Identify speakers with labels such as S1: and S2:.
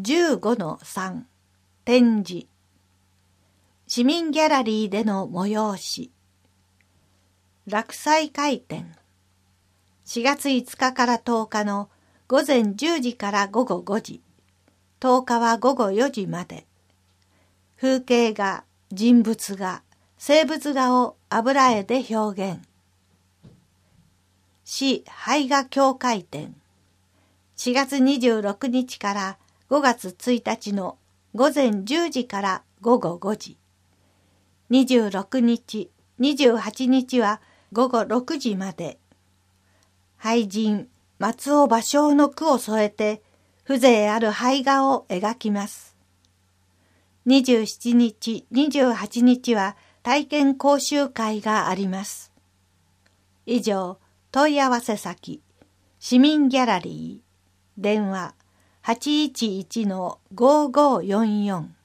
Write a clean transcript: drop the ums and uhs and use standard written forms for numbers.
S1: 15-3 展示市民ギャラリーでの催し落斎回展4月5日から10日の午前10時から午後5時10日は午後4時まで風景画、人物画、静物画を油絵で表現市絵画協会展4月26日から5月1日の午前10時から午後5時。26日、28日は午後6時まで。俳人、松尾芭蕉の句を添えて、風情ある絵画を描きます。27日、28日は体験講習会があります。以上、問い合わせ先、市民ギャラリー、電話、811-5544